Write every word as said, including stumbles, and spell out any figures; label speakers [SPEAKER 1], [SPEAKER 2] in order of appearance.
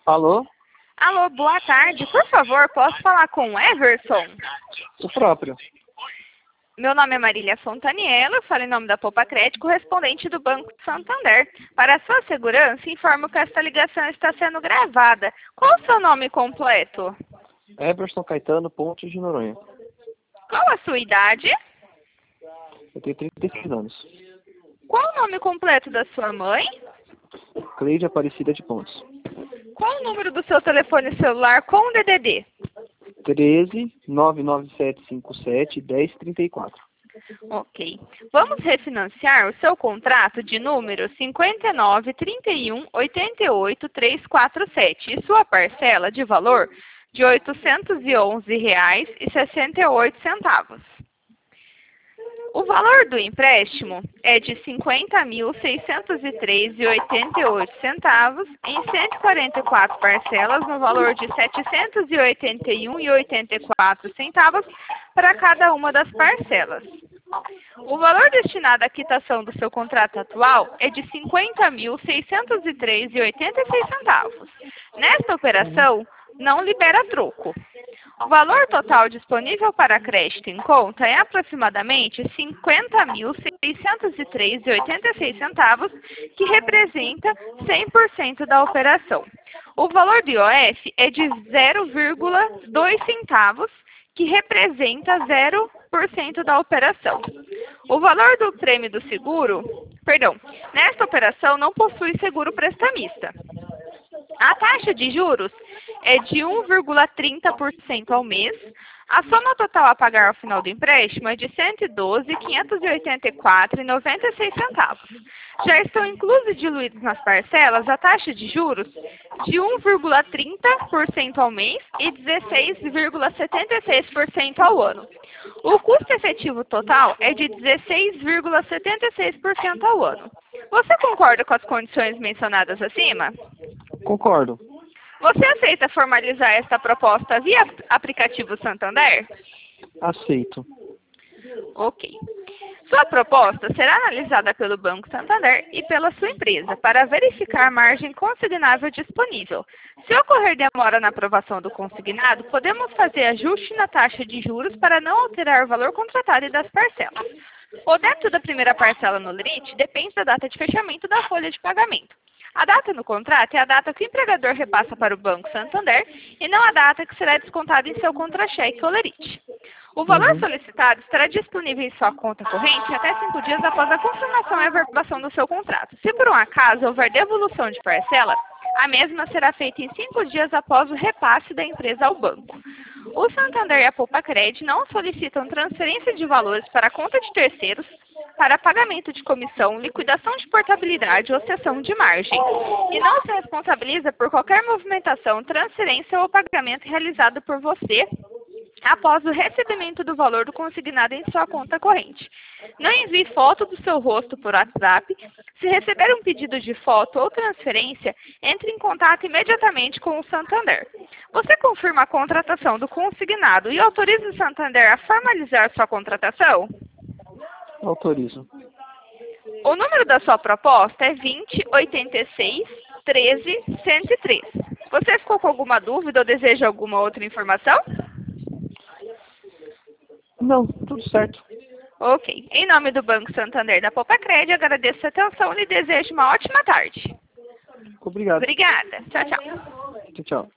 [SPEAKER 1] Alô?
[SPEAKER 2] Alô, boa tarde. Por favor, posso falar com o Everson?
[SPEAKER 1] O próprio.
[SPEAKER 2] Meu nome é Marília Fontaniello, falo em nome da Poupa Crédito, correspondente do Banco Santander. Para sua segurança, informo que esta ligação está sendo gravada. Qual o seu nome completo?
[SPEAKER 1] Everson Caetano Pontes de Noronha.
[SPEAKER 2] Qual a sua idade?
[SPEAKER 1] Eu tenho trinta e seis anos.
[SPEAKER 2] Qual o nome completo da sua mãe?
[SPEAKER 1] Cleide Aparecida de Pontes.
[SPEAKER 2] Qual o número do seu telefone celular com o D D D?
[SPEAKER 1] treze, nove nove sete cinco sete, dez trinta e quatro.
[SPEAKER 2] Ok. Vamos refinanciar o seu contrato de número cinquenta e nove, trinta e um, oitenta e oito, trezentos e quarenta e sete e sua parcela de valor de oitocentos e onze reais e sessenta e oito centavos. O valor do empréstimo é de cinquenta mil, seiscentos e três reais e oitenta e oito centavos em cento e quarenta e quatro parcelas no valor de setecentos e oitenta e um reais e oitenta e quatro centavos para cada uma das parcelas. O valor destinado à quitação do seu contrato atual é de cinquenta mil, seiscentos e três reais e oitenta e seis centavos. Nesta operação, não libera troco. O valor total disponível para crédito em conta é aproximadamente cinquenta mil, seiscentos e três reais e oitenta e seis centavos, que representa cem por cento da operação. O valor do I O F é de zero vírgula dois centavos, que representa zero por cento da operação. O valor do prêmio do seguro, perdão, nesta operação não possui seguro prestamista. A taxa de juros é de um vírgula trinta por cento ao mês. A soma total a pagar ao final do empréstimo é de cento e doze mil, quinhentos e oitenta e quatro reais e noventa e seis centavos. Já estão inclusos e diluídos nas parcelas a taxa de juros de um vírgula trinta por cento ao mês e dezesseis vírgula setenta e seis por cento ao ano. O custo efetivo total é de dezesseis vírgula setenta e seis por cento ao ano. Você concorda com as condições mencionadas acima?
[SPEAKER 1] Concordo.
[SPEAKER 2] Você aceita formalizar esta proposta via aplicativo Santander?
[SPEAKER 1] Aceito.
[SPEAKER 2] Ok. Sua proposta será analisada pelo Banco Santander e pela sua empresa para verificar a margem consignável disponível. Se ocorrer demora na aprovação do consignado, podemos fazer ajuste na taxa de juros para não alterar o valor contratado e das parcelas. O débito da primeira parcela no limite depende da data de fechamento da folha de pagamento. A data no contrato é a data que o empregador repassa para o Banco Santander e não a data que será descontada em seu contra-cheque ou lerite. O valor
[SPEAKER 1] Uhum.
[SPEAKER 2] solicitado estará disponível em sua conta corrente até cinco dias após a confirmação e averbação do seu contrato. Se por um acaso houver devolução de parcela, a mesma será feita em cinco dias após o repasse da empresa ao banco. O Santander e a Poupa Crédito não solicitam transferência de valores para a conta de terceiros, para pagamento de comissão, liquidação de portabilidade ou cessão de margem, e não se responsabiliza por qualquer movimentação, transferência ou pagamento realizado por você após o recebimento do valor do consignado em sua conta corrente. Não envie foto do seu rosto por WhatsApp. Se receber um pedido de foto ou transferência, entre em contato imediatamente com o Santander. Você confirma a contratação do consignado e autoriza o Santander a formalizar sua contratação?
[SPEAKER 1] Autorizo.
[SPEAKER 2] O número da sua proposta é vinte, oitenta e seis, treze, cento e três. Você ficou com alguma dúvida ou deseja alguma outra informação?
[SPEAKER 1] Não, tudo certo.
[SPEAKER 2] Ok. Em nome do Banco Santander da Poupa Crédito, agradeço a atenção e lhe desejo uma ótima tarde.
[SPEAKER 1] Obrigado.
[SPEAKER 2] Obrigada. Tchau, tchau.
[SPEAKER 1] Tchau, tchau.